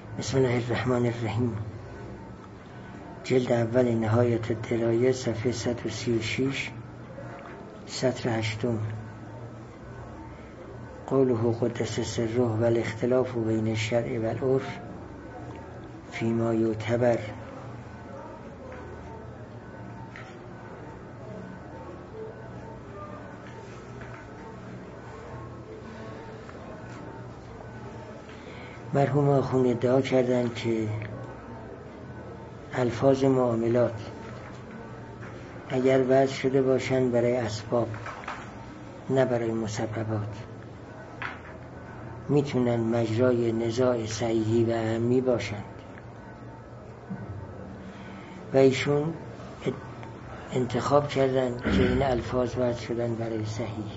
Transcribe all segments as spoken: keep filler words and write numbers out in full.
بسم الله الرحمن الرحیم. جلد اول نهایت الدرایه، صفحه صد و سی و شش، سطر هشتم. قوله قدس سره و الاختلاف بین الشرع و العرف فیما یعتبر. مرحوم آخوند ادعا کردند که الفاظ معاملات اگر وضع شده باشند برای اسباب نه برای مسببات، میتونن مجرای نزاع صحیحی و اهمی باشند و ایشون انتخاب کردن که این الفاظ وضع شدن برای صحیح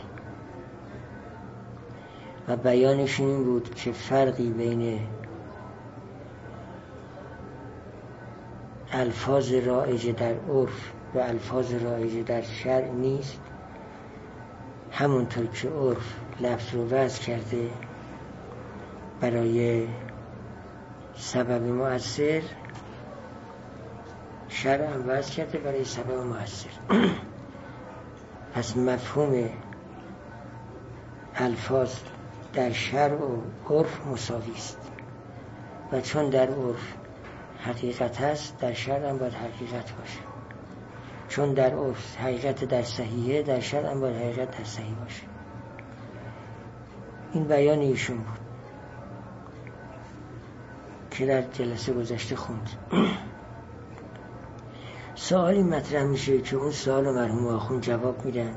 و بیانشون این بود که فرقی بین الفاظ رایج در عرف و الفاظ رایج در شرع نیست. همونطور که عرف لفظ رو وضع کرده برای سبب مؤثر، شرع هم وضع کرده برای سبب مؤثر. پس مفهوم الفاظ در شرع و عرف مساوی است و چون در عرف حقیقت هست، در شرع هم باید حقیقت باشه. چون در عرف حقیقت در صحیحه، در شرع هم باید حقیقت در صحیح باشه. این بیان ایشون بود که در جلسه گذشته خوند. سوالی مطرح میشه که اون سوال مرحوم آخوند جواب میدن.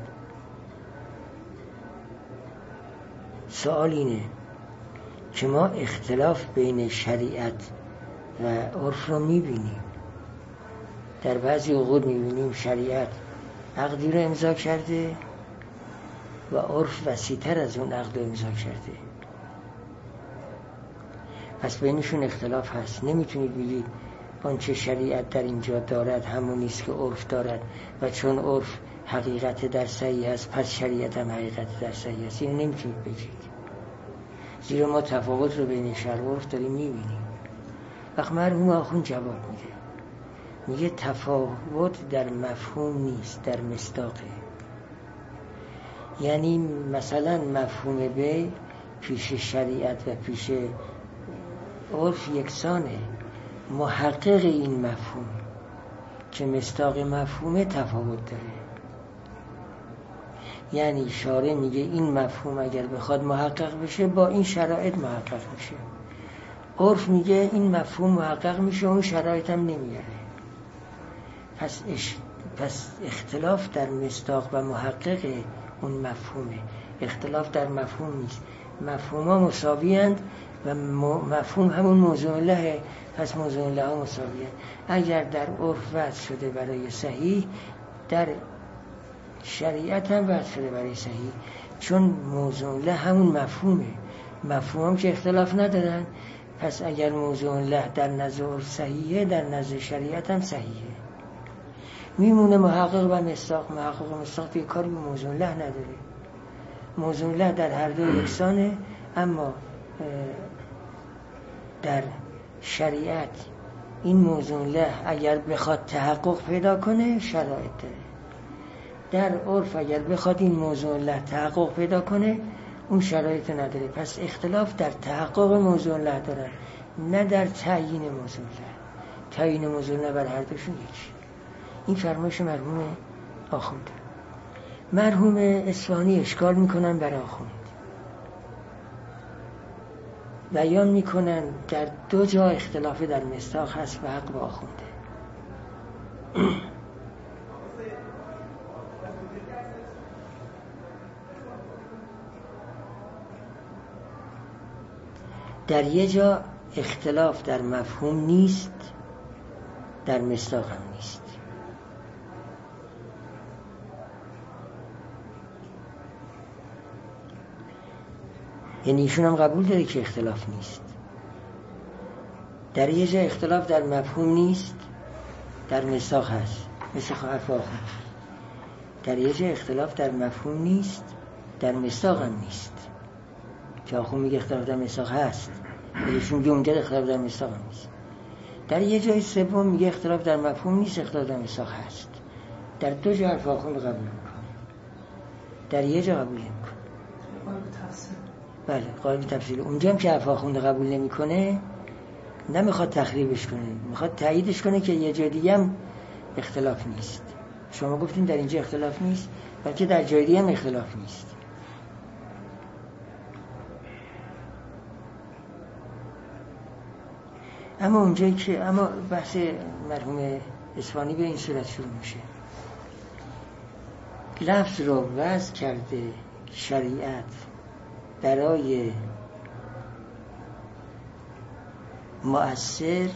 سوال اینه که ما اختلاف بین شریعت و عرف رو میبینیم. در بعضی اوقات میبینیم شریعت عقدی رو امضا کرده و عرف وسیع‌تر از اون عقد رو امضا کرده. پس بینشون اختلاف هست. نمیتونید بگید آنچه شریعت در اینجا دارد همون نیست که عرف دارد و چون عرف حقیقت در صحیح هست پس شریعت هم حقیقت در صحیح هست. این نمیتونید بگید، زیرا ما تفاوت رو بین شرع و عرف داریم میبینیم. وقت مرحوم آخوند جواب میده، میگه تفاوت در مفهوم نیست، در مصداقه. یعنی مثلا مفهوم بی پیش شریعت و پیش عرف یکسانه. محقق این مفهوم که مصداق مفهوم تفاوت داره. یعنی شارع میگه این مفهوم اگر بخواد محقق بشه با این شرایط محقق میشه. عرف میگه این مفهوم محقق میشه اون شرایط هم نمیاره. پس, اش... پس اختلاف در مصداق و محقق اون مفهومه، اختلاف در مفهوم نیست. مفهوم ها مساوی هستند و مفهوم همون موضوع لهه. پس موضوع له ها مساوی هست. اگر در عرف وضع شده برای صحیح، در شریعت هم وضع شده برای صحیح. چون موضوع له همون مفهومه، مفهوم هم که اختلاف ندارن. پس اگر موضوع له در نزد عرف صحیحه، در نزد شریعت هم صحیحه. میمونه محقق و مصداق. محقق و مصداق دیگه کاری به موضوع له نداره. موضوع له در هر دو یکسانه، اما در شریعت این موضوع له اگر بخواد تحقق پیدا کنه شرایط داره. در عرف اگر بخواد این موضوع له تحقق پیدا کنه اون شرایط نداره. پس اختلاف در تحقق موضوع له داره، نه در تعیین موضوع له. تعیین موضوع له بر هر دوشون یکی. این فرمایش مرحوم آخوند. مرحوم اصفهانی اشکال میکنن برای آخوند، بیان میکنن در دو جا اختلاف در مصداق هست و حق با آخونده. در یه جا اختلاف در مفهوم نیست، در مصداق هم نیست. یعنی ایشون هم قبول داره که اختلاف نیست. در یه جا اختلاف در مفهوم نیست، در مصداق هست، مثل حرف آخوند. در یه جا اختلاف در مفهوم نیست، در مصداق هم نیست. که آخوند میگه اختلاف در مصداق هست، خودشون میگه اونجا اختلاف در مصداق نیست. در یه جای سوم میگه اختلاف در مفهوم نیست، اختلاف در مصداق هست. در دو جا حرف آخوند قبول میکنه، در یه جا قبول نمیکنه. بله قائل تفصیل. اونجا هم که حرف آخوند قبول نمیکنه نمیخواد تخریبش کنه، میخواد تاییدش کنه که یه جای دیگه هم اختلاف نیست. شما گفتین در اینجا اختلاف نیست، بلکه در جای دیگه هم اختلاف نیست. اما اونجایی که اما بحث مرحوم اصفهانی به این صورت شروع میشه: لفظ رو وضع کرده شریعت برای مؤثر،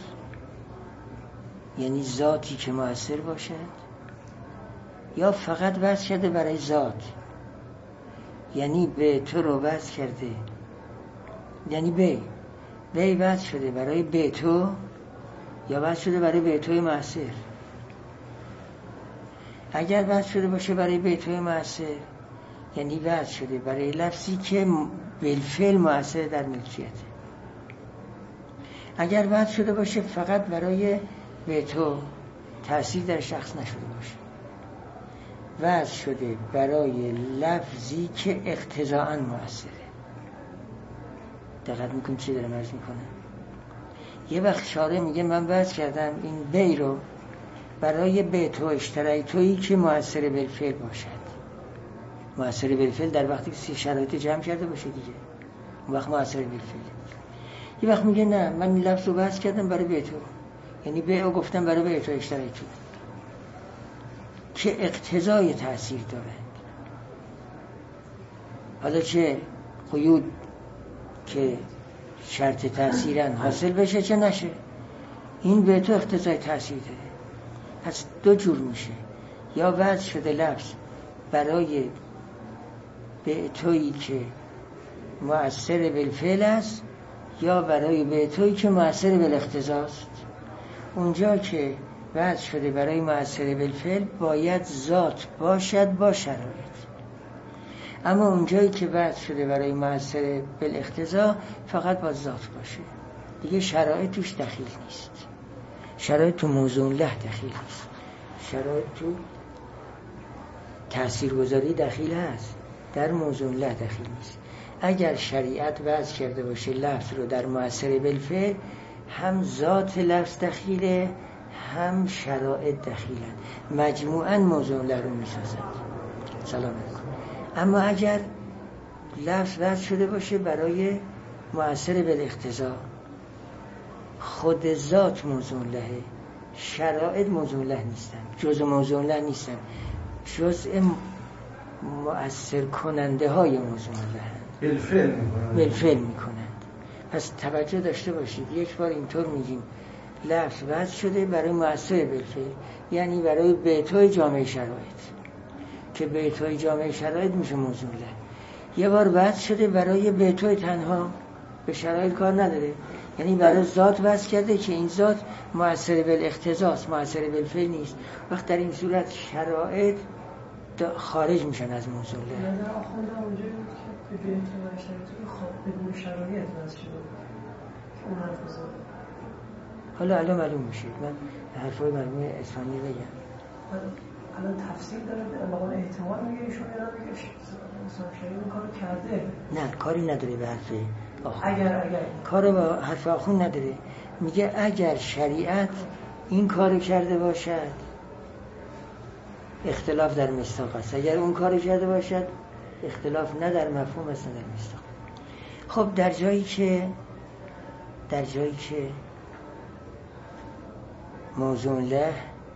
یعنی ذاتی که مؤثر باشد، یا فقط وضع کرده برای ذات، یعنی به تو رو وضع کرده، یعنی به به وضع شده برای به تو، یا وضع شده برای به توی مؤثر. اگر وضع شده باشه برای به توی مؤثر، یعنی وضع شده برای لفظی که بالفعل مؤثر در ملکیته. اگر وضع شده باشه فقط برای به تو، تأثیر در شخص نشده باشه، وضع شده برای لفظی که اقتضاءً مؤثره. دقت میکنم چی دارم عرض میکنم؟ یه وقت شارع میگه من وضع کردم این بی رو برای به تو اشترای تویی که مؤثر بالفعل باشد. مؤثر بالفعل در وقتی که شرایط جمع کرده باشه دیگه، اون وقت مؤثر بالفعل. یه وقت میگه نه، من این لفظ رو وضع کردم برای به تو، یعنی به او گفتم برای به تو اشترای تو که اقتضای تأثیر داره. حالا چه قیود که شرط تأثیرن حاصل بشه چه نشه، این به تو اقتضای تأثیر داره. پس دو جور میشه: یا وضع شده لفظ برای به تویی که مؤثر بالفعل است، یا برای به تویی که مؤثر بالاقتضا است. اونجا که وضع شده برای مؤثر بالفعل باید ذات باشد با شرایط، اما اونجایی که وضع شده برای مؤثر بالاقتضا فقط با ذات باشه دیگه، شرایط توش دخیل نیست. شرایط تو موضوع له دخیل نیست، شرایط تو تاثیرگذاری دخیل هست، در موضوع له دخیل نیست. اگر شریعت وضع کرده باشه لفظ رو در مؤثر بالفعل، هم ذات لفظ دخیله هم شرایط دخیلن، مجموعاً موضوع له رو میسازد. سلام علیکم. اما اگر لفظ وضع شده باشه برای مؤثر بالاقتضا، خود ذات موضوع لهه، شرایط موضوع له نیستن، جزء موضوع له نیستن، جزء مؤثر کننده های موضوع لهن، بالفعل میکنند. بالفعل میکنند. پس توجه داشته باشید، یک بار اینطور میگیم لفظ وضع شده برای مؤثر بالفعل، یعنی برای بیتوی جامعه شرایط، که بیتوی جامعه شرایط میشه موضوع له. یه بار وضع شده برای بیتوی تنها، به شرایط کار نداره، یعنی برای ذات وضع کرده که این ذات مؤثر بالاقتضاست، مؤثر بالفعل نیست. وقت در این صورت شرایط خارج میشن از موضوع له. یعنی آخوندم اونجایی بود که به بیتوی شرایط خواب بدون شرایط وضع شده اون حرف بزرد. حالا الان معلوم میشید، من حرفای مرحوم اصفهانی بگم. الان تفسیر داره به عنوان احتمال میگه ایشون یا میگه شریعت این کارو کرده؟ نه، کاری نداره به حرف آخوند. اگر اگر کارو با حرف آخوند نداره، میگه اگر شریعت این کارو کرده باشد اختلاف در مصداق است، اگر اون کارو کرده باشد اختلاف نه در مفهوم است نه در مصداق. خب در جایی که در جایی که موضوع له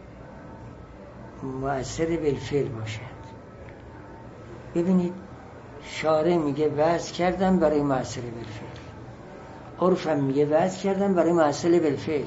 مؤثر بالفعل باشد، ببینید شارع میگه وضع کردم برای مؤثر بالفعل، عرفم میگه وضع کردم برای مؤثر بالفعل.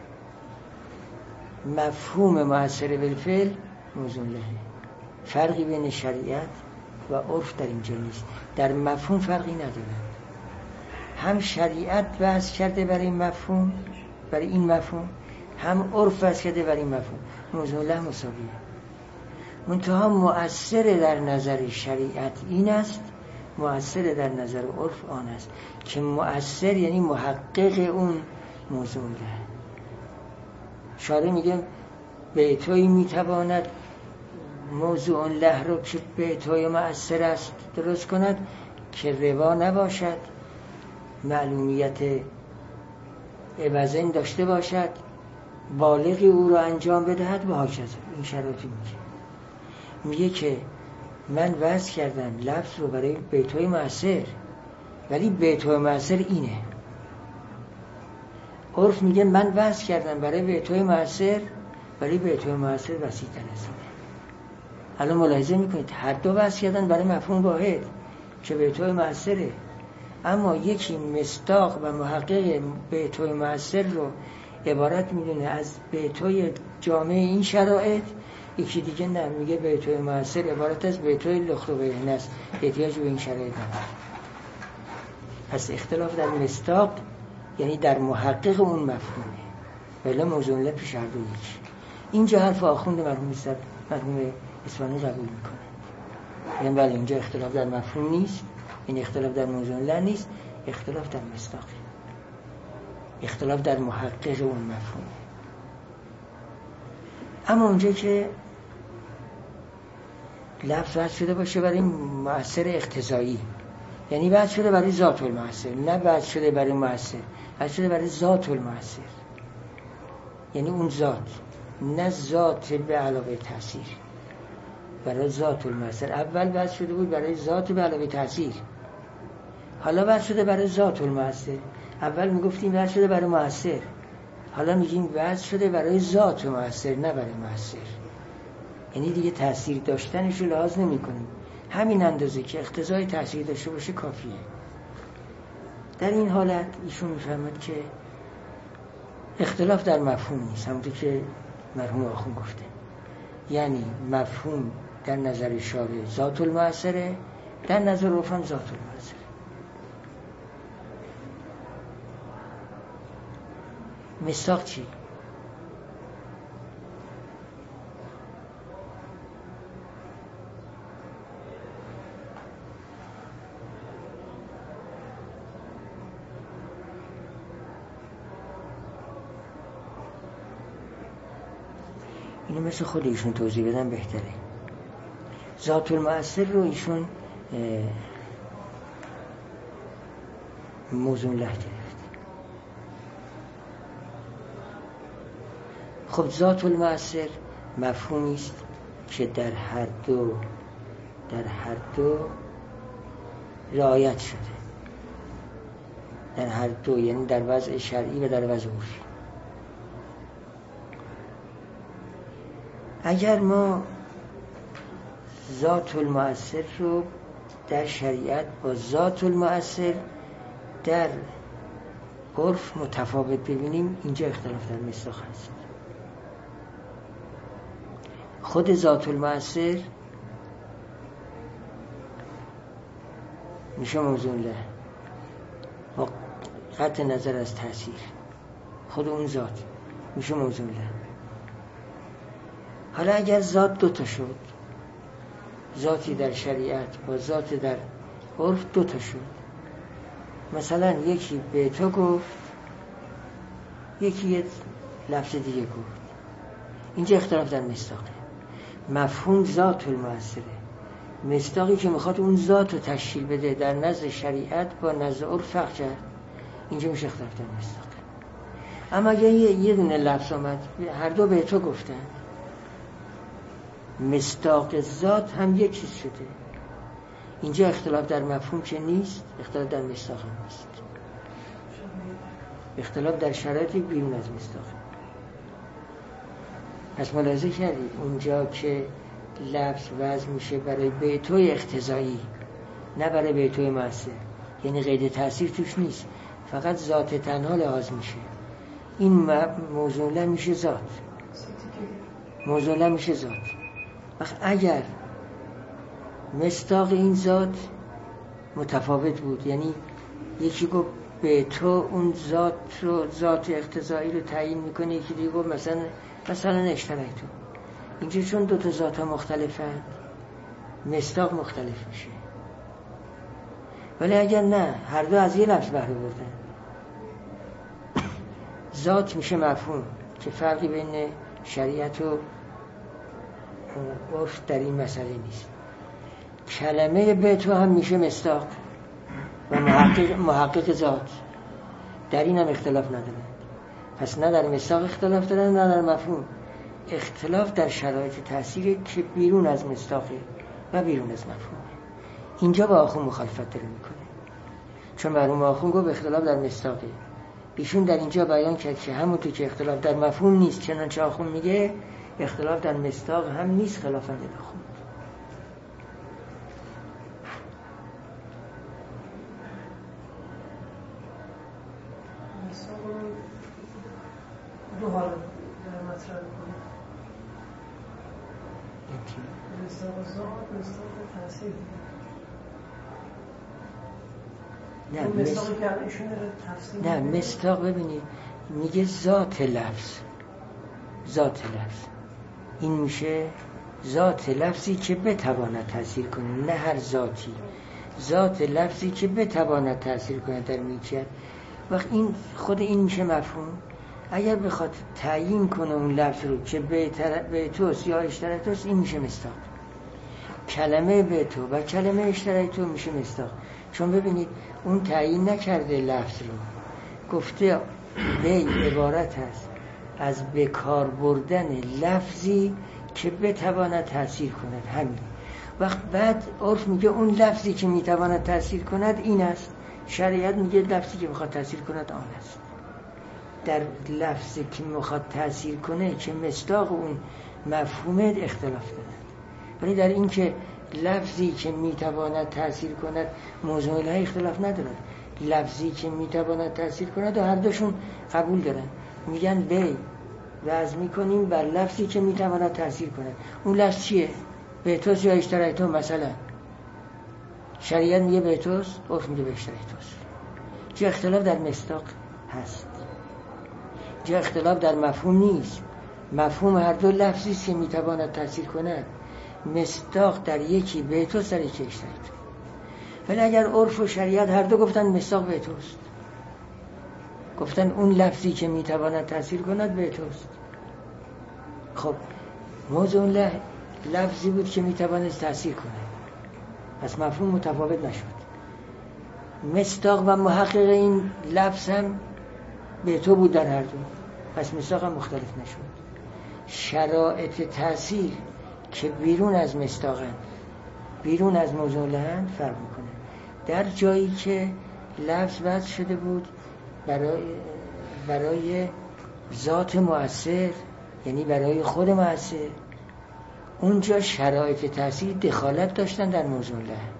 مفهوم مؤثر بالفعل موضوع له. فرقی بین شریعت و عرف در اینجا نیست، در مفهوم فرقی نداره. هم شریعت وضع کرده برای مفهوم، برای این مفهوم، هم عرف وضع کرده برای این مفهوم، موضوع له مساویه. منتها مؤثر در نظر شریعت این است مؤثر در نظر عرف آن است که مؤثر یعنی محقق اون موضوع ده. شارع میگه بیتوی میتواند موضوع له رو که بیتوی مؤثر است درست کند که روا نباشد، معلومیت عوضین داشته باشد، بالغی او را انجام بدهد و هاکذا. این شرایطی میگه میگه که من وضع کردم لفظ رو برای بیتوی مؤثر، ولی بیتوی مؤثر اینه. عرف میگه من وضع کردم برای بیتوی مؤثر، ولی بیتوی مؤثر وسیع‌تر از اینه. الان ملاحظه میکنید هر دو وضع کردن برای مفهوم واحد که بیتوی مؤثره، اما یکی مصداق و محقق بیتوی مؤثر رو عبارت میدونه از بیتوی جامع این شرایط، یکی دیگه نه، میگه بیتوی مؤثر عبارت از بیتوی لخت و بیهنه است، احتیاج به این شرایط نداره. پس اختلاف در مصداق یعنی در محقق اون مفهومه، ولی موضوع له پیش هر دو یکی. اینجا حرف آخوند مرحوم است مرحوم اصفهانی قبول میکنه، یعنی ولی اینجا اختلاف در مفهوم نیست، این اختلاف در موضوع له نیست، اختلاف در مصداق، اختلاف در محقق اون مفهوم. اما اونجا که لفظ وضع شده باشه برای مؤثر اقتضایی، یعنی وضع شده برای ذات المؤثر، نه وضع شده برای مؤثر، وضع شده برای ذات المؤثر، یعنی اون ذات، نه ذات به علاوه تاثیر، برای ذات المؤثر. اول وضع شده بود برای ذات به علاوه تاثیر، حالا وضع شده برای ذات المؤثر. اول میگفتیم وضع شده برای مؤثر، حالا میگیم وضع شده برای ذات مؤثر نه برای مؤثر، یعنی دیگه تاثیر داشتنش رو لحاظ نمی کنیم، همین اندازه که اقتضای تاثیر داشته باشه کافیه. در این حالت ایشون میفهمد که اختلاف در مفهوم نیست، همونطور که مرحوم آخوند گفته، یعنی مفهوم در نظر شارع ذات المؤثره، در نظر عرف هم ذات المؤثره. مصداق چی؟ اینو مثل خود ایشون توضیح بدن بهتره. ذات المؤثر رو ایشون موضوع له گرفت. خب ذات المؤثر مفهومی است که در هر دو در هر دو رعایت شده، در هر دو، یعنی در وضع شرعی و در وضع عرفی. اگر ما ذات المؤثر رو در شریعت با ذات المؤثر در عرف متفاوت ببینیم، اینجا اختلاف در مصداق هست. خود ذات المؤثر میشه موضوع له با قطع نظر از تاثیر، خود اون ذات میشه موضوع له. حالا اگر ذات دوتا شد، ذاتی در شریعت با ذات در عرف دوتا شد، مثلا یکی به تو گفت، یکی یه لفظ دیگه گفت، اینجا اختلاف در مصداقه. مفهوم ذات المؤثره، مصداقی که میخواد اون ذات رو تشکیل بده در نزد شریعت با نزد عرف فرق کرد، اینجا میشه اختلاف در مصداقه. اما اگه یه دونه لفظ آمد هر دو به تو گفتن، مصداق ذات هم یک چیز شده، اینجا اختلاف در مفهوم که نیست، اختلاف در مصداق هم نیست، اختلاف در شرایطی بیرون از مصداق. پس ملاحظه کردید اونجا که لفظ وضع میشه برای بیتوی اقتضایی نه برای بیتوی مؤثر، یعنی قید تأثیر توش نیست، فقط ذات تنها لحاظ میشه، این موضوع له میشه ذات، موضوع له میشه ذات. وقت اگر مصداق این ذات متفاوت بود، یعنی یکی گفت به تو اون ذات رو، ذات اقتضایی رو تعیین میکنه، یکی دیگه گفت مثلا مثلا اشترک تو، اینجا چون دو تا ذات ها مختلفن مصداق مختلف میشه. ولی اگر نه هر دو از یه لفظ بهره بردن، ذات میشه مفهوم، که فرقی بین شریعت و عرف در این مسئله نیست. کلمه به تو هم میشه مصداق و محقق, محقق ذات، در این هم اختلاف ندارن. پس نه در مصداق اختلاف دارن نه در مفهوم. اختلاف در شرایط تأثیری که بیرون از مصداقه و بیرون از مفهومه. اینجا با آخوند مخالفت داره میکنه، چون مرحوم آخوند گفت اختلاف در مصداقه. ایشون در اینجا بیان کرد که همونطور که اختلاف در مفهوم نیست، چنانچه آخوند میگه اختلاف در مصداق هم نیست، خلافاً آخوند. دو حال مطرح کنیم، مصداق ذات، مصداق تأثیر. نه مصداقی که ایشون داره تفسیر، نه مصداق ببینید میگه ذات لفظ، ذات لفظ این میشه ذات لفظی که بتواند تأثیر کنه، نه هر ذاتی، ذات لفظی که بتواند تأثیر کنه در ملکیت. وقت این خود این میشه مفهوم. اگر بخواد تعیین کنه اون لفظ رو که به توست یا اشترای توست، این میشه مصداق. کلمه به تو و کلمه اشترای تو میشه مصداق، چون ببینید اون تعیین نکرده لفظ رو، گفته به عبارت هست از بکار بردن لفظی که بتواند تأثیر کند. همین وقت بعد عرف میگه اون لفظی که میتواند تأثیر کند این است، شریعت میگه لفظی که میخواد تأثیر کند آن است. در لفظی که میخواد تأثیر کنه که مصداق اون مفهوم اختلاف دارد، ولی در این که لفظی که میتواند تأثیر کند موضوع له اختلاف ندارد. لفظی که میتواند تأثیر کند و هر دوشون قبول دارن، میگن بی وضع میکنیم بر لفظی که میتواند تأثیر کند. اون لفظ چیه؟ بیتوس یا اشترایتو. مثلا شریعت میگه بیتوس، عرف میگه به اشترایتوس. چه اختلاف در مصداق هست، جا اختلاف در مفهوم نیست. مفهوم هر دو لفظی است که میتواند تأثیر کند. مصداق در یکی بیتوس، در یکی اشترایتو. ولی اگر عرف و شریعت هر دو گفتن مصداق بیتوست، گفتن اون لفظی که میتواند تأثیر کند بیتوست، خب موضوع له لفظی بود که میتواند تأثیر کند، پس مفهوم متفاوت نشد. مصداق و محقق این لفظ هم بیتو بود در هر دو، پس مصداق هم مختلف نشد. شرایط تأثیر که بیرون از مصداقن، بیرون از موضوع لهن فرق میکنه. در جایی که لفظ وضع شده بود برای برای ذات مؤثر، یعنی برای خود مؤثر، اونجا شرایط تأثیر دخالت داشتن در موضوع لهن.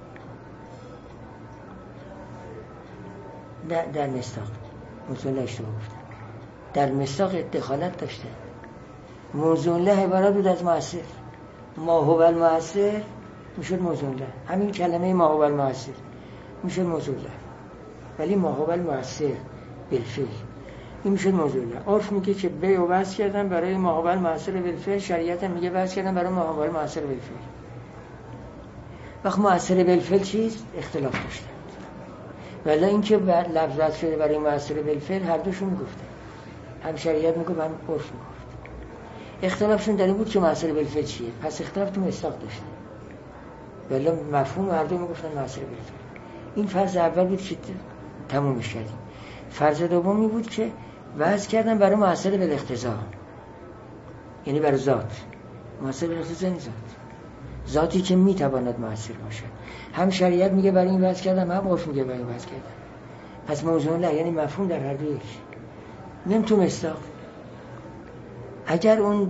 در, در مصداق موضوع له اشتباه گفتم، در مصداق دخالت داشتن. موضوع له عبارت بود از مؤثر، ما هو المؤثر میشد موضوع له. همین کلمه ما هو المؤثر میشد موضوع له، ولی ما هو المؤثر بالفعل این میشد موضوع له. عرف میگه که به و وضع کردن برای ما هو المؤثر بالفعل، شریعت هم میگه وضع کردن برای ما هو المؤثر بالفعل. وقت مؤثر بالفعل چیست؟ اختلاف داشتن. ولی اینکه لفظ وضع شده برای مؤثر بالفعل هر دوشون میگفتن، هم شریعت میگفت هم عرف میگفت. اختلافشون در این بود که مؤثر بالفعل چیه، پس اختلاف تو مصداق داشتن، ولی مفهوم هر دو میگفتن مؤثر بالفعل. این فرض اول بود که تمومش کردیم. فرض دومی بود که وضع کردن برای مؤثر بالاقتضا، یعنی برای ذات. مؤثر بالاقتضا یعنی ذات، ذاتی که میتواند مؤثر باشد. هم شریعت میگه برای این وضع کردن، هم عرف میگه برای این وضع کردن. پس موضوع له یعنی مفهوم در هر دو یک. میم تو مصداق اگر اون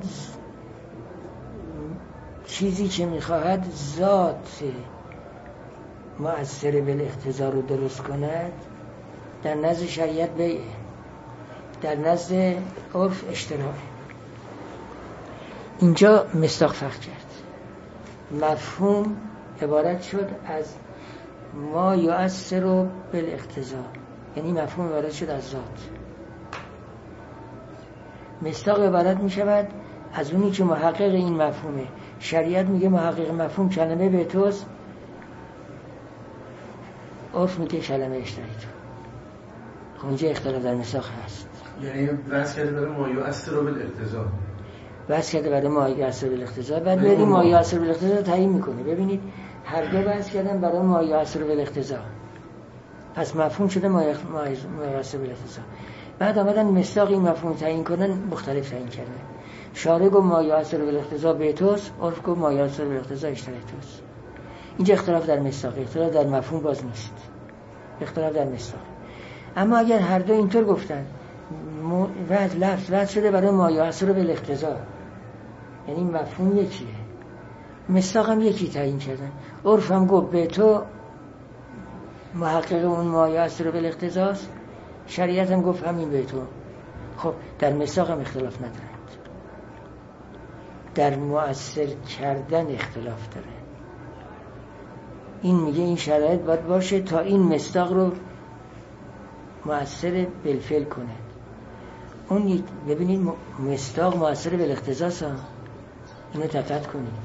چیزی که میخواهد ذات مؤثر بالاقتضا رو درست کند، در نزد شریعت بیعه، در نزد عرف اشتراعه. اینجا مصداق فرق کرد. مفهوم عبارت شد از ما یؤثر بالاقتضا، یعنی مفهوم عبارت شد از ذات. مصداق عبارت می شود از اونی که محقق این مفهومه. شریعت میگه محقق مفهوم کلمه به توست، عرف میگه کلمه اشتریتو. اونجا اختلاف در مصداق هست. یعنی وضع کرده برای ما یؤثر بالاقتضا، وضع کرده برای ما یؤثر بالاقتضا، بعد بریم ما یؤثر بالاقتضا تعیین میکنه. ببینید هر دو وضع کردن برای ما یؤثر بالاقتضا، پس مفهوم شده ما یؤثر بالاقتضا. بعد آمدن مصداق این مفهوم تعیین کنن، مختلف تعیین کردن. شارع گفت ما یؤثر بالاقتضا بیتوس، عرف گفت ما یؤثر بالاقتضا اشتریتوس. اینجا اختلاف در مصداق، اختلاف در مفهوم باز نیست، اختلاف در مصداق. اما اگر هر دو اینطور گفتن وضع لفظ وضع شده برای ما یؤثر بالاقتضا، یعنی مفهوم یکیه، مصداق هم یکی تعیین کردن. عرف هم گفت به تو محقق اون ما یؤثر بالاقتضاست، شریعت هم گفت همین به تو. خب در مصداق هم اختلاف ندارند، در مؤثر کردن اختلاف داره. این میگه این شرایط باید باشه تا این مصداق رو مؤثر بالفعل کنه. اون ببینید مصداق مؤثر بالاقتضاست، اینو دقت کنید.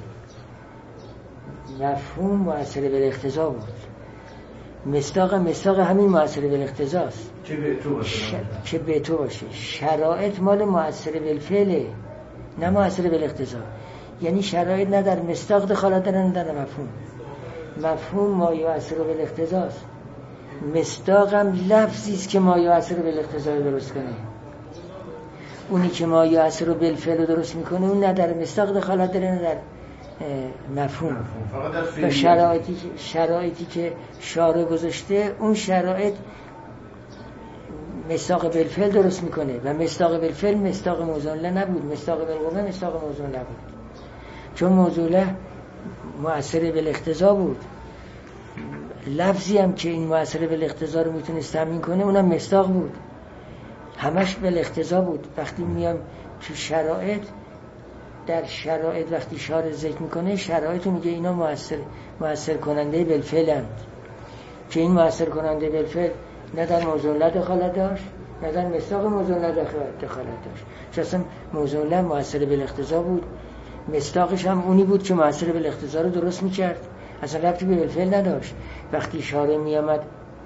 مفهوم مؤثر بالاقتضا بود، مصداق مصداق همین مؤثر بالاقتضاست که به تو باشه ش... که به تو باشه. شرایط مال مؤثر بالفعله، نه مؤثر بالاقتضا. یعنی شرایط نه در مصداق دخالت دارن نه در مفهوم. مفهوم ما یؤثر بالاقتضاست، مصداق هم لفظی است که ما یؤثر بالاقتضا درست کنه. اونی که ما یؤثر بالفعل درست میکنه اون نه در مصداق دخالت داره نه در مفهوم. و شرایطی شرایطی که شارع گذاشته اون شرایط مصداق بالفعل درست میکنه و مصداق بالفعل مصداق موزون نبود، مصداق بالقوه مصداق موزون نبود، چون موزون مؤثر بالاقتضا بود. لفظی هم که این مؤثر بالاقتضا رو میتونست تامین کنه اونم مصداق بود، همش بالاقتضا بود. وقتی میام تو شرایط، در شرایط وقتی شارع ذکر میکنه شرایط رو میگه اینا مؤثر مؤثر کننده بالفعلند، که این مؤثر کننده بالفعل نه در موزون دخالت داشت نه در مصداق موزون دخالت داشت. چون اصلا موزون مؤثر بالاقتضا بود، مصداقش هم اونی بود که مؤثر بالاقتضا رو درست میکرد، اصلا ربطی به بالفعل نداشت. وقتی شارع میامد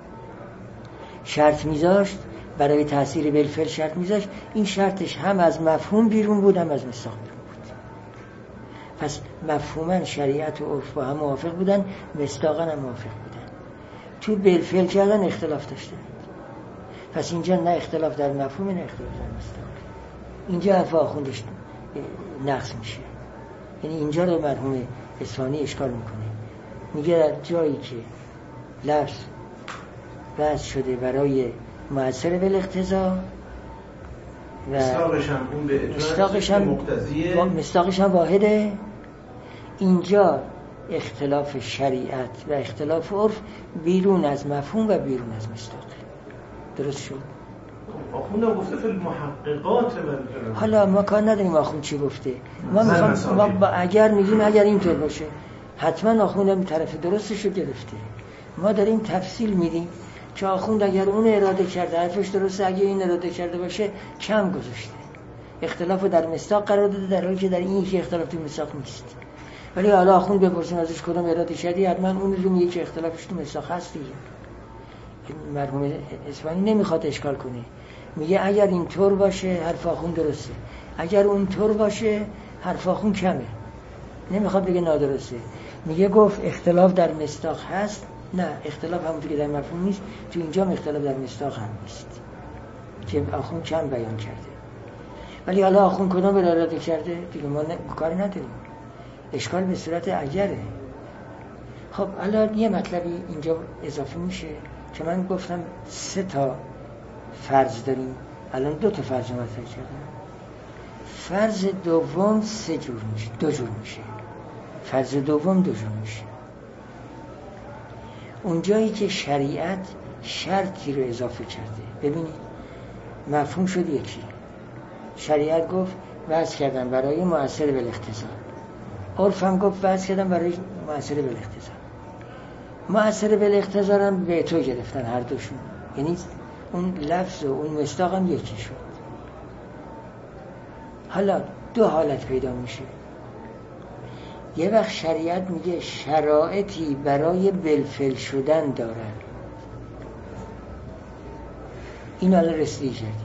شرط میذاشت برای تأثیر بالفعل شرط میذاشت، این شرطش هم از مفهوم بیرون بود هم از مصداق بیرون بود. پس مفهوما شریعت و عرف با هم موافق بودن، مصداقا هم موافق بودن. تو بالفعل کردن اختلاف داشتن. پس اینجا نه اختلاف در مفهوم نه اختلاف در مصداق. اینجا حرف آخوندش نقص میشه. یعنی اینجا رو مرحوم اصفهانی اشکال میکنه، میگه در جایی که لفظ وضع شده برای مؤثر بالاقتضا و مصداقش هم اون به مصداقش هم مقتضیه، مصداقش هم واحده، اینجا اختلاف شریعت و اختلاف عرف بیرون از مفهوم و بیرون از مصداق. درست شد؟ آخوندم گفته فی المحققات. حالا ما کار نداریم آخوند چی گفته، ما میخوام ما با اگر میگیم اگر اینطور باشه حتما آخوندم طرف درستش رو گرفته. ما داریم تفصیل میدیم که آخوند اگر اون اراده کرده حرفش درسته، اگه این اراده کرده باشه کم گذاشته، اختلاف در مصداق قرار داده در حالی که در این یکی اختلاف تو مصداق نیست. ولی حالا آخوند بپرسیم ازش کدوم اراده شدی، حتما اون رو میگه که اختلافش تو مصداق هست دیگه. مرحوم اصفهانی نمیخواد اشکال کنه، میگه اگر این طور باشه حرف آخوند درسته، اگر اون طور باشه حرف آخوند کمه. نمیخواد بگه نادرسته، میگه گفت اختلاف در مصداق هست، نه اختلاف همونطور که در مفهوم نیست، تو اینجا اختلاف در مصداق هم نیست که آخوند کم بیان کرده. ولی حالا آخوند کدام اراده کرده دیگه ما کاری نداریم، اشکال به صورت اگره. خب الان یه مطلبی اینجا اضافه میشه که من گفتم سه تا فرض داریم، الان دو تا فرض مطرح کردم. فرض دوم سه جور میشه، دو جور میشه. فرض دوم دو جور میشه. اونجایی که شریعت شرطی رو اضافه کرده، ببینید مفهوم شد یکی، شریعت گفت وضع کردن برای مؤثر بالاقتضا، عرف هم گفت وضع کردن برای مؤثر بالاقتضا. مؤثر بالاقتضا هم به تو گرفتن هر دوشون، یعنی اون لفظ و اون مصداق هم یکی شد. حالا دو حالت پیدا میشه. یه وقت شریعت میگه شرایطی برای بالفعل شدن دارن، این حالا رسیدگی کردیم.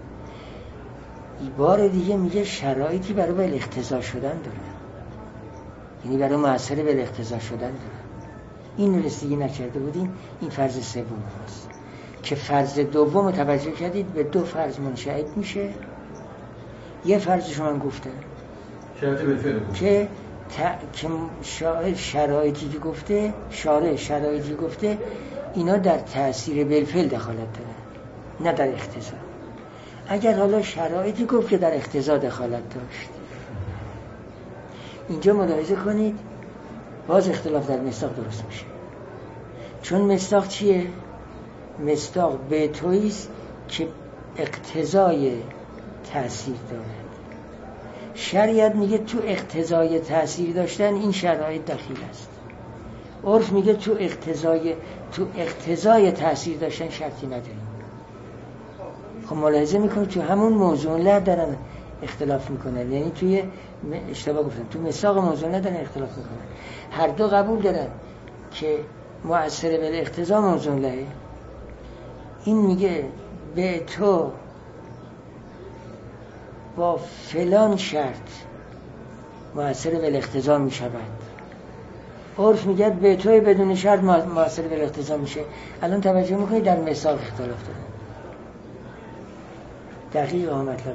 بار دیگه میگه شرایطی برای بالاقتضا شدن داره، یعنی برای مؤثر بالاقتضا شدن داره. این رسیدگی نکرده بودیم. این فرض سوم هست که فرض دوم توجه کردید به دو فرض منشعب میشه. یه فرضشو من گفتم که تا... که شاعر شرایطی که گفته شارع شرایطی گفته اینا در تأثیر بالفعل دخالت داره، نه در اقتضا. اگر حالا شرایطی گفت که در اقتضا دخالت داشت، اینجا ملاحظه کنید باز اختلاف در مصداق درست میشه. چون مصداق چیه؟ مصداق به تویست که اقتضای تأثیر دارد. شریعت میگه تو اقتضای تأثیر داشتن این شرایط دخیل است. عرف میگه تو اقتضای تو اقتضای تأثیر داشتن شرطی نداریم. خب ملاحظه میکنید تو همون موضوع له دارن اختلاف میکنن، یعنی توی اشتباه گفتم تو مصداق موضوع له دارن اختلاف میکنن. هر دو قبول دارن که مؤثر به اقتضا موضوع له. این میگه به تو با فلان شرط مؤثر به اقتضا میشود. عرف میگه به توی بدون شرط مؤثر به اقتضا میشه. الان توجه میکنید در مصداق اختلاف داره. دقیق آمد مطلب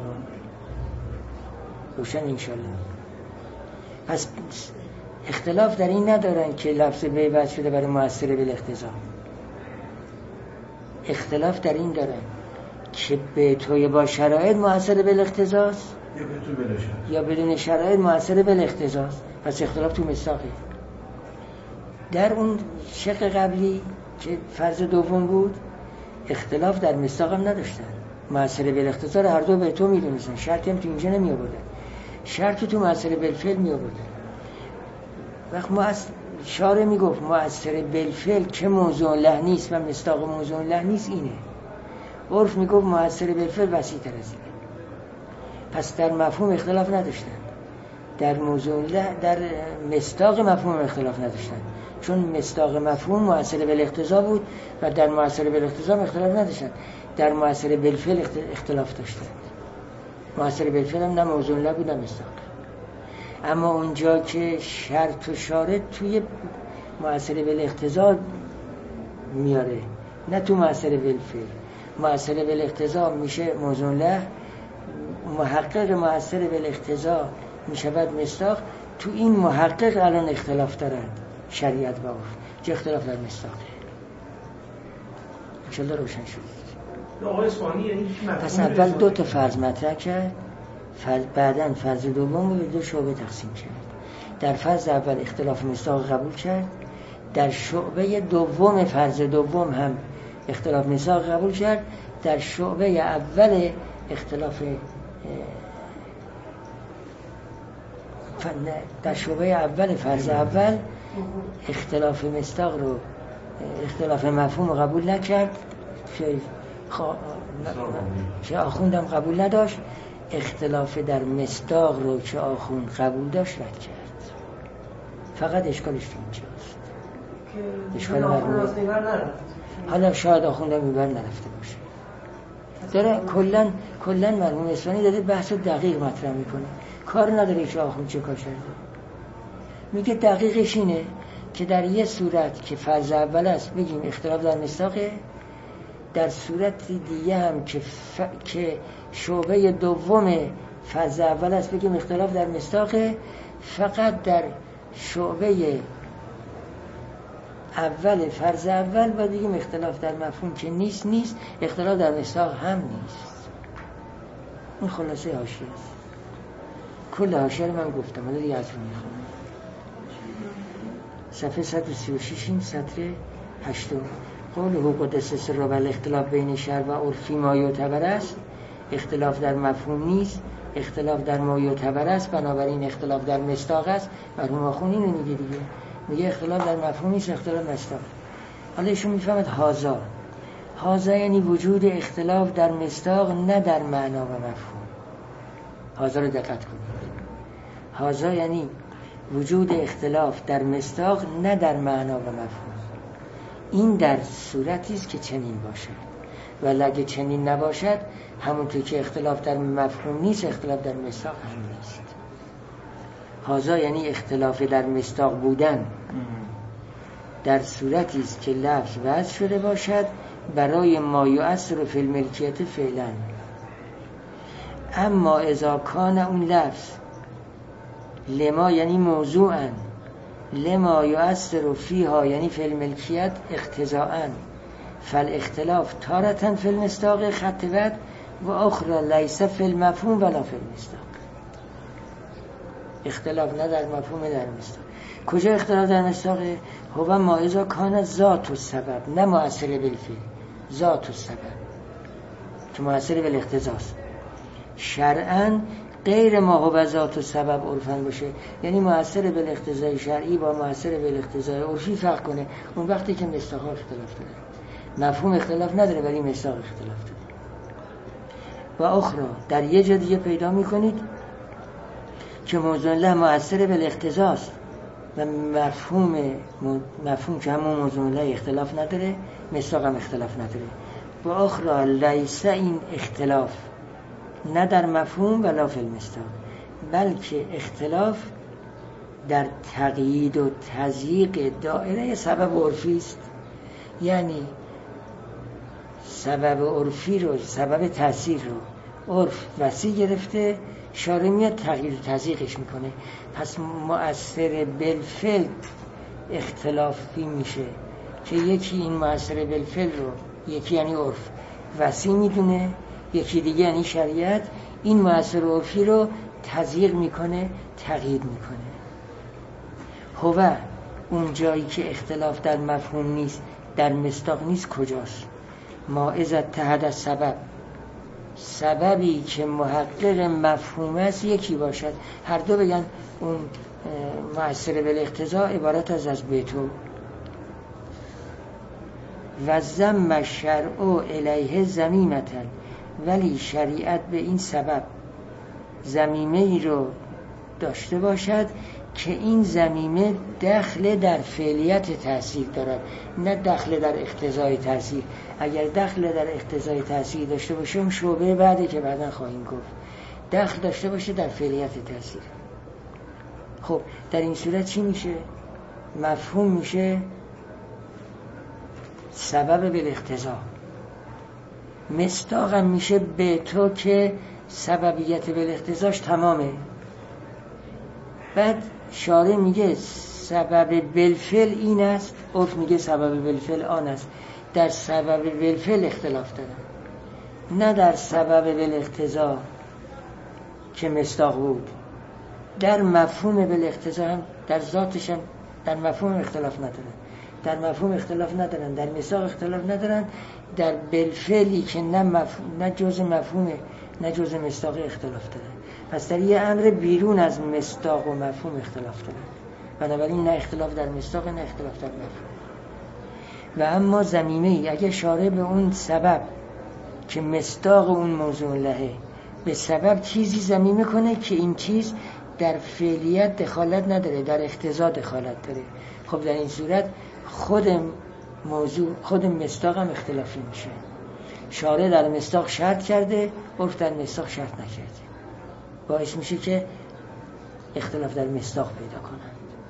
روشن انشالله. پس اختلاف در این ندارن که لفظ بیعت شده برای مؤثر به اقتضا. اختلاف در این دارن که به توی با شرایط مؤثر به اقتضاست یا بدون شرایط مؤثر به اقتضاست. پس اختلاف تو مصداقه. در اون شق قبلی که فرض دوم بود اختلاف در مصداق هم نداشتن. مؤثر به اقتضا رو هر دو به تو میدونستن، شرطی هم تو اینجا نمی آوردن. شرط تو مؤثر بالفعل می آوردن. وقت مؤثر شارع میگفت مؤثر بالفعل که موضوع له نیست و مصداق موضوع له نیست اینه. عرف میگفت مؤثر بالفعل وسیع تر از اینه. پس در مفهوم اختلاف نداشتن. در موضوع له در مصداق مفهوم اختلاف نداشتن، چون مصداق مفهوم مؤثر بالاقتضا بود و در مؤثر بالاقتضا اختلاف نداشتن. در مؤثر بالفعل اختلاف داشتن. مؤثر بالفعل هم نه موضوع له بود نه مصداق. اما اونجا که شرط و شارط توی مؤثر بالاقتضا میاره نه تو مؤثر بالفعل. مؤثر بالاقتضا میشه موضوع له، محقق مؤثر بالاقتضا میشود مصداق. تو این محقق الان اختلاف دارن شریعت و عرف. چه اختلاف در مصداقه انشالله روشن شد. آقای اصفهانی یعنی پس اول دو تا فرض مطرح کرد، فرض بعداً فرض دوم رو به دو شعبه تقسیم کرد. در فرض اول اختلاف مصداق قبول کرد، در شعبه دوم فرض دوم هم اختلاف مصداق قبول کرد. در شعبه اول اختلاف در شعبه اول فرض اول اختلاف مصداق رو اختلاف مفهوم رو قبول نکرد، که آخوندم قبول نداشت. اختلاف در مصداق رو که آخوند قبول داشت رد کرد. فقط اشکالش تو اینجاست. اشکال مرموم حالا شاید آخوندم میبر نرفته باشه. داره کلن کلن مرموم اصفهانی داره بحث دقیق مطرح میکنه. کار نداره که آخوند چه کار کرده. میگه دقیقش اینه که در یه صورت که فرض اول است بگیم اختلاف در مصداقه، در صورت دیگه هم که, ف... که شعبه دوم فرض اول است بگیم اختلاف در مصداقه. فقط در شعبه اول فرض اول باید بگیم اختلاف در مفهوم که نیست نیست اختلاف در مصداق هم نیست. این خلاصه حاشیه است. کل حاشیه رو من گفتم، حالا دیگه از رو میخونم. صفحه صد و سی و شش این سطر هشتم. قوله قدس سر و اختلاف بین شرع و عرفی ما یعتبر است. اختلاف در مفهوم نیست، اختلاف در ما یعتبر است، بنابراین اختلاف در مصداق است. مرحوم آخوند اینو میگه دیگه، میگه اختلاف در مفهوم نیست، اختلاف مصداق. حالا ایشون میفهمد هازا هازا یعنی وجود اختلاف در مصداق نه در معنا و مفهوم. هازا رو دقت کنید. هازا یعنی وجود اختلاف در مصداق نه در معنا و مفهوم. این در صورتی است که چنین باشد. ولی اگه چنین نباشد همونطور که اختلاف در مفهوم نیست، اختلاف در مصداق هم نیست. هذا یعنی اختلاف در مصداق بودن در صورتی است که لفظ وضع شده باشد برای ما یؤثر فی الملکیت فعلا. اما اذا کان اون لفظ لما یعنی موضوعا، لما یؤثر فیها یعنی فی الملکیت اقتضاءا، فالاختلاف تارة فی المصداق خط وضع و اخرى لیس فی المفهوم ولا فی المصداق. اختلاف نه در مفهوم در مصداق. کجا اختلاف در مصداق؟ هو ما اذا کان ذات السبب، نه مؤثر بالفعل، ذات السبب که مؤثر بالاقتضاء است. شرعاً غیر ما هو ذات السبب عرفاً باشه، یعنی مؤثر بالاقتضاء شرعی با مؤثر بالاقتضاء عرفی فرق کنه. اون وقتی که مصداق اختلاف داره، مفهوم اختلاف نداره ولی مصداق اختلاف داره. و اخرى در یه جا دیگه پیدا میکنید که موضوع الله مؤثر بالاقتضاء است و مفهوم مفهوم که همون موضوع الله اختلاف نداره، مصداق هم اختلاف نداره. و اخرى لیس این اختلاف نه در مفهوم ولا فی المصداق، بلکه اختلاف در تقیید و تضییق دایره سبب عرفی است. یعنی سبب عرفی رو، سبب تاثیر رو عرف وسیع گرفته، شارع میاد تغییر و تضییقش میکنه. پس مؤثر بالفعل اختلافی میشه که یکی این مؤثر بالفعل رو، یکی یعنی عرف وسیع میدونه، یکی دیگه یعنی شریعت این مؤثر عرفی رو تضییق میکنه، تغییر میکنه. هو اون جایی که اختلاف در مفهوم نیست، در مصداق نیست، کجاست؟ ما اذا اتحد السبب، سببی که محقق مفهوم است یکی باشد، هر دو بگن اون مؤثر بالاقتضاء عبارت از از بیتو و ضم الشرع الیه ذمیمةً، ولی شریعت به این سبب ضمیمه ای رو داشته باشد که این ضمیمه دخل در فعلیت تأثیر دارد، نه دخل در اقتضای تأثیر. اگر دخل در اقتضای تأثیر داشته باشه اون شعبه بعده که بعداً خواهیم گفت، دخل داشته باشه در فعلیت تأثیر. خب در این صورت چی میشه؟ مفهوم میشه سبب بالاقتضاء، مصداق هم میشه به تو که سببیت بالاقتضاش تمامه. بعد شارع میگه سبب بالفعل این است، عرف میگه سبب بالفعل آن است. در سبب بالفعل اختلاف دارن، نه در سبب بالاقتضاء که مصداق بود. در مفهوم بالاقتضاء هم، در ذاتش هم، در مفهوم اختلاف ندارن، در مفهوم اختلاف ندارن، در مصداق اختلاف ندارن. در بالفعلی که نه مفهوم، نه جزء مفهوم، نه جزء مصداق اختلاف دارن. پس در یه امر بیرون از مصداق و مفهوم اختلاف دارن. بنابراین نه اختلاف در مصداق، نه اختلاف در مفهوم. و اما ضمیمه ای اگه شارع به اون سبب که مصداق اون موضوع لهه به سبب چیزی ضمیمه کنه که این چیز در فعلیت دخالت نداره، در اقتضا دخالت داره، خب در این صورت خود موضوع، خود مصداق هم اختلافی میشه. شارع در مصداق شرط کرده، عرف در مصداق شرط نکرده، باعث میشه که اختلاف در مصداق پیدا کنند.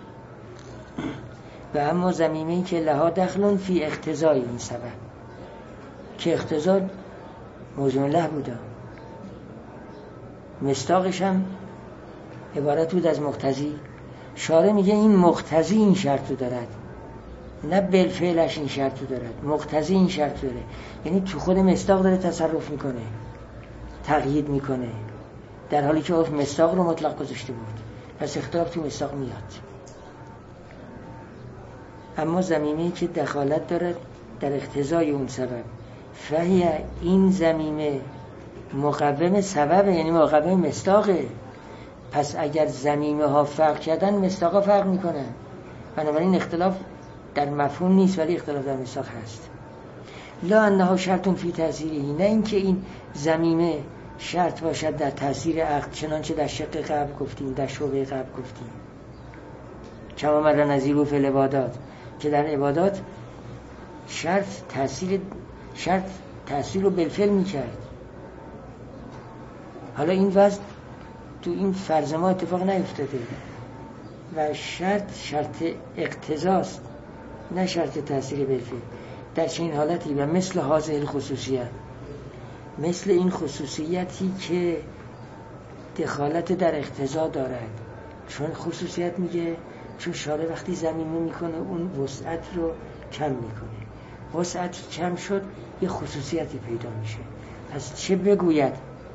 و اما ضمیمه‌ای که لها دخلون فی اقتضای این سبب، که اقتضا موضوع له بوده، مصداقش هم عبارت بود از مقتضی. شارع میگه این مقتضی این شرط رو دارد، نه بالفعلش این شرط رو دارد، مقتضی این شرط داره. یعنی تو خود مصداق داره تصرف میکنه، تقیید میکنه، در حالی که عرف مصداق رو مطلق گذاشته بود. پس اختلاف تو مصداق میاد. اما ضمیمه‌ای که دخالت دارد در اقتضای اون سبب، فهی این ضمیمه مقوم سبب، یعنی مقوم مصداقه. پس اگر ضمیمه ها فرق کردن، مصداق ها فرق میکنن. بنابراین اختلاف در مفهوم نیست ولی اختلاف در مصداق هست. لا انها شرط فی تأثیری، نه اینکه این ضمیمه شرط باشد در تأثیر عقد، چنانچه در شق قبل گفتیم، در شعبه قبل گفتیم. کما مر نظیره فی العبادات، که در عبادات شرط تأثیر شرط تأثیر رو بالفعل میکرد. حالا این وضع تو این فرض ما اتفاق نیفتاده و شرط شرط اقتضاست نه شرط تأثیر بالفعل. در چنین حالتی و مثل هذه خصوصیت، مثل این خصوصیتی که دخالت در اقتضا دارد، چون خصوصیت میگه چون شارع وقتی زمینه میکنه اون وسعت رو کم میکنه، وسعت کم شد یه خصوصیتی پیدا میشه. پس چه بگوید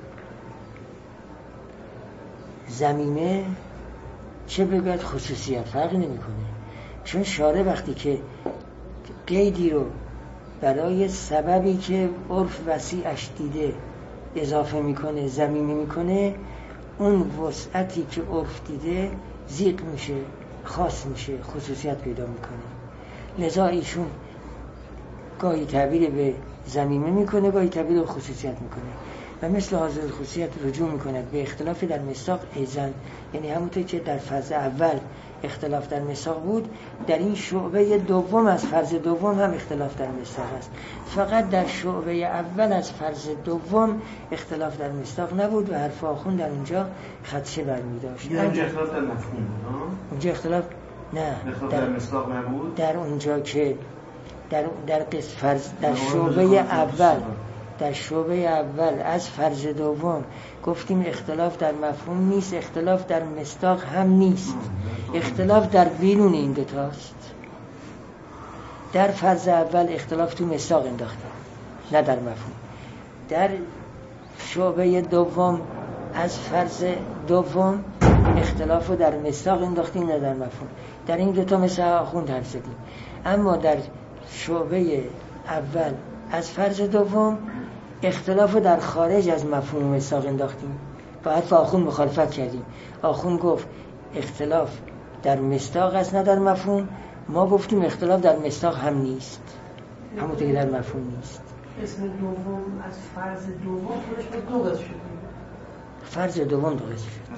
زمینه چه بگوید خصوصیت فرقی نمیکنه، چون شارع وقتی که قیدی رو برای سببی که عرف وسیعش دیده اضافه میکنه زمینه میکنه، اون وسعتی که عرف دیده ضیق میشه، خاص میشه، خصوصیت پیدا میکنه. لذا ایشون گاهی تعبیر به زمینه میکنه، گاهی تعبیر به خصوصیت میکنه و مثل حاضر خصوصیت رجوع میکنه به اختلاف در مصداق ایزن، یعنی همونطور که در فرض اول اختلاف در مصداق بود، در این شعبه دوم از فرض دوم هم اختلاف در مصداق است. فقط در شعبه اول از فرض دوم اختلاف در مصداق نبود و حرف آخون در اونجا خدشه برمی داشت. اونجا اختلاف در مفهوم بود. اونجا اختلاف نه اختلاف در, در مصداق نبود. در اونجا که در در قسم فرض در شعبه اول در شعبه اول از فرض دوم گفتیم اختلاف در مفهوم نیست، اختلاف در مصداق هم نیست، اختلاف در بیرون این دوتاست. در فرض اول اختلاف تو مصداق انداختیم نه در مفهوم. در شعبه دوم از فرض دوم اختلاف رو در مصداق انداختیم نه در مفهوم. در این دوتا مثل آخوند حرف زدیم. اما در شعبه اول از فرض دوم اختلاف رو در خارج از مفهوم مصداق انداختیم. با حرف آخوند مخالفت کردیم. آخوند گفت اختلاف در مصداق است نه در مفهوم، ما گفتیم اختلاف در مصداق هم نیست، همونطور که در مفهوم نیست. اسم دوم از فرض دوم خودش به دو قسم شد. فرض دوم دو قسم شد.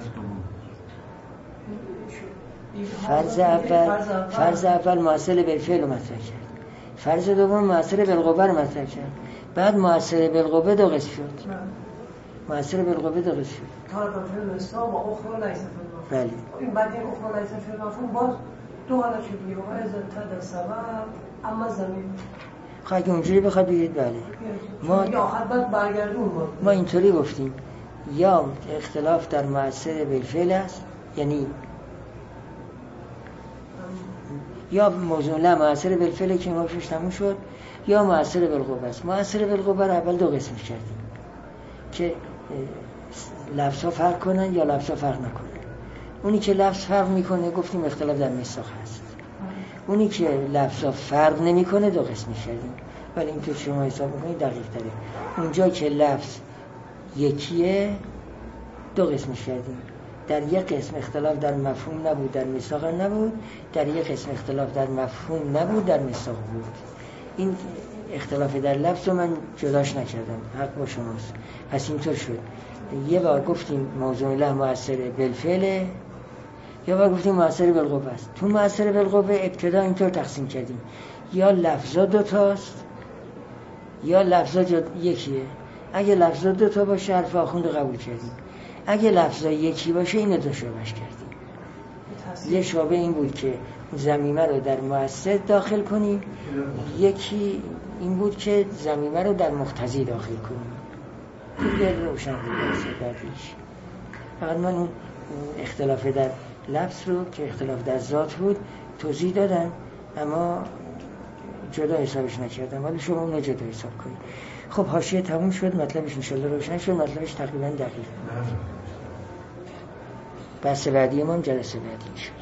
فرض اول فرض اول مؤثر بالفعل رو مطرح کرد، فرض دوم مؤثر بالقوه رو مطرح کرد، بعد مؤثر بالقوه دو قسم شد. مؤثر بالقوه دو قسم شد. طرفین مصداق و اخرى لیس فی بله. این بعد این اخرى لیس فی مفهوم باز دو حالت شد دیگه. و از تد سبب اما زمین. خب اگه اونجوری بخواد بگید بله. ما یا حد برگردون ما. ما اینطوری گفتیم یا اختلاف در مؤثر بالفعل است، یعنی یا موضوع لا مؤثر بالفعل که ما پیش تموم شد، یا مؤثر بالقوه است. مؤثر بالقوه رو اول دو قسم کردیم که لفظا فرق کنن یا لفظا فرق نکنن. اونی که لفظ فرق میکنه گفتیم اختلاف در مصداق هست، اونی که لفظا فرق نمیکنه دو قسم کردیم. ولی اینطور شما حساب میکنید دقیق تره. اونجا که لفظ یکیه دو قسم کردیم. در یک قسم اختلاف در مفهوم نبود، در مصداق نبود. در یک قسم اختلاف در مفهوم نبود، در مصداق بود. این اختلاف در لفظ رو من جداش نکردم، حق با شماست. پس اینطور شد یه بار گفتیم موضوع له مؤثر بالفعل، یه بار گفتیم مؤثر بالقوه است. تو مؤثر بالقوه ابتدا اینطور تقسیم کردیم یا لفظا دوتاست یا لفظا یکیه. اگه لفظا دوتا باشه حرف آخوند قبول کردیم، اگه لفظا یکی باشه اینو دو شعبهش کردیم. یه شعبه این بود که ضمیمه رو در مؤثر داخل کنیم، یکی این بود که ضمیمه رو در مقتضی داخل کنیم. دیگه روشن بود بعدیش. فقط من اون اختلاف در لفظ رو که اختلاف در ذات بود توضیح دادم، اما جدا حسابش نکردم، ولی شما اون رو جدا حساب کنید. خب حاشیه تموم شد، مطلبش انشالله روشن شد، مطلبش تقریبا دقیق. بحث بعدی ما هم جلسه بعدی شد.